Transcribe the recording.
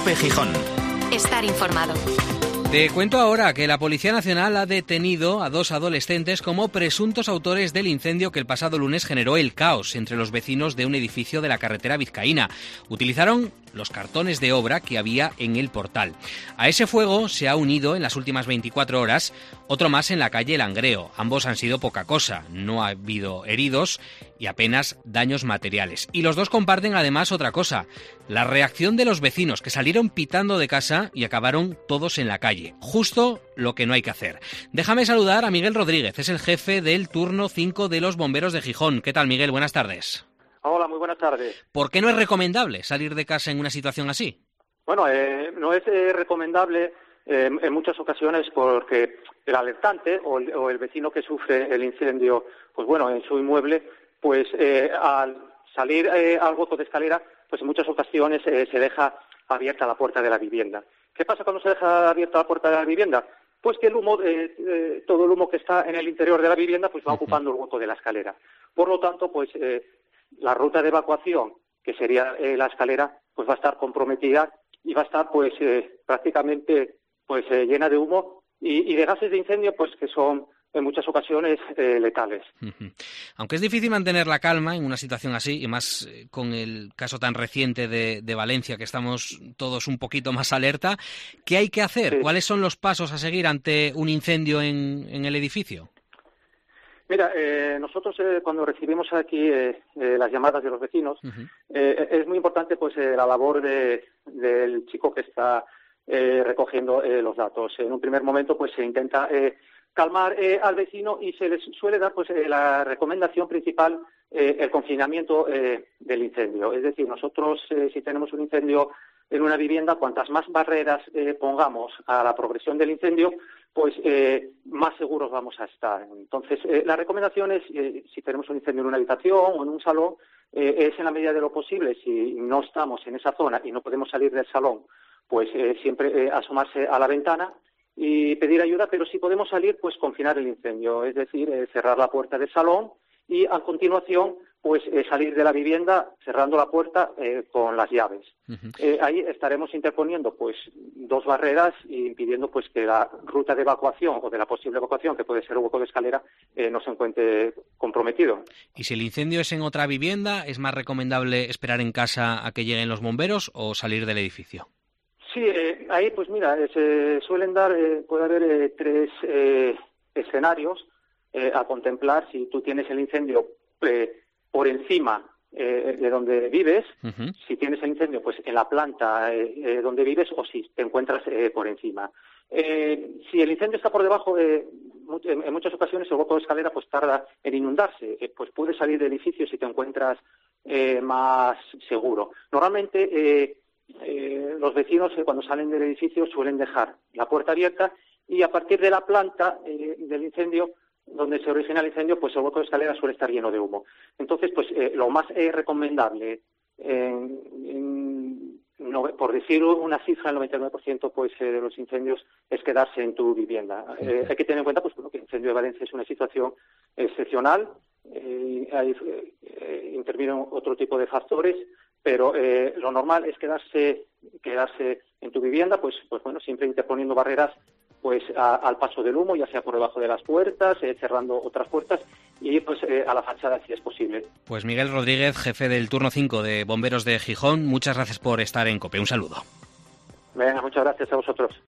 COPE Gijón. Estar informado. Te cuento ahora que la Policía Nacional ha detenido a 2 adolescentes como presuntos autores del incendio que el pasado lunes generó el caos entre los vecinos de un edificio de la carretera vizcaína. Utilizaron los cartones de obra que había en el portal. A ese fuego se ha unido en las últimas 24 horas otro más en la calle Langreo. Ambos han sido poca cosa, no ha habido heridos y apenas daños materiales. Y los dos comparten además otra cosa, la reacción de los vecinos que salieron pitando de casa y acabaron todos en la calle. Justo lo que no hay que hacer. Déjame saludar a Miguel Rodríguez, es el jefe del turno 5 de los bomberos de Gijón. ¿Qué tal, Miguel? Buenas tardes. Hola, muy buenas tardes. ¿Por qué no es recomendable salir de casa en una situación así? Bueno, no es recomendable en muchas ocasiones porque el alertante o el vecino que sufre el incendio, pues bueno, en su inmueble, pues al salir al hueco de escalera, pues en muchas ocasiones se deja abierta la puerta de la vivienda. ¿Qué pasa cuando se deja abierta la puerta de la vivienda? Pues que el humo, todo el humo que está en el interior de la vivienda, pues va ocupando el hueco de la escalera. Por lo tanto, pues la ruta de evacuación, que sería la escalera, pues va a estar comprometida y va a estar pues prácticamente pues llena de humo y de gases de incendio, pues que son en muchas ocasiones letales. Aunque es difícil mantener la calma en una situación así, y más con el caso tan reciente de Valencia, que estamos todos un poquito más alerta, ¿qué hay que hacer? Sí. ¿Cuáles son los pasos a seguir ante un incendio en el edificio? Mira, nosotros cuando recibimos aquí las llamadas de los vecinos, es muy importante pues la labor del chico que está recogiendo los datos. En un primer momento pues se intenta calmar al vecino y se les suele dar pues la recomendación principal, el confinamiento del incendio. Es decir, nosotros si tenemos un incendio en una vivienda, cuantas más barreras pongamos a la progresión del incendio, pues más seguros vamos a estar. Entonces, la recomendación es, si tenemos un incendio en una habitación o en un salón, es en la medida de lo posible, si no estamos en esa zona y no podemos salir del salón, pues siempre asomarse a la ventana y pedir ayuda, pero si podemos salir, pues confinar el incendio, es decir, cerrar la puerta del salón y a continuación pues salir de la vivienda cerrando la puerta con las llaves. Ahí estaremos interponiendo pues 2 barreras e impidiendo pues que la ruta de evacuación o de la posible evacuación, que puede ser un hueco de escalera, no se encuentre comprometido. Y si el incendio es en otra vivienda, ¿es más recomendable esperar en casa a que lleguen los bomberos o salir del edificio? Sí, ahí pues mira, se suelen dar, puede haber 3 escenarios a contemplar si tú tienes el incendio por encima de donde vives, si tienes el incendio pues en la planta donde vives o si te encuentras por encima. Si el incendio está por debajo, en muchas ocasiones el hueco de escalera pues tarda en inundarse, pues puedes salir del edificio si te encuentras más seguro. Normalmente los vecinos cuando salen del edificio suelen dejar la puerta abierta y a partir de la planta del incendio, donde se origina el incendio, pues el hueco de escalera suele estar lleno de humo. Entonces, pues lo más recomendable, por decir una cifra, el 99% pues, de los incendios es quedarse en tu vivienda. Hay que tener en cuenta pues, que el incendio de Valencia es una situación excepcional, intervienen otro tipo de factores, pero lo normal es quedarse en tu vivienda, pues bueno, siempre interponiendo barreras pues al paso del humo, ya sea por debajo de las puertas, cerrando otras puertas y pues a la fachada si es posible. Pues Miguel Rodríguez, jefe del turno 5 de Bomberos de Gijón, muchas gracias por estar en COPE. Un saludo. Venga, muchas gracias a vosotros.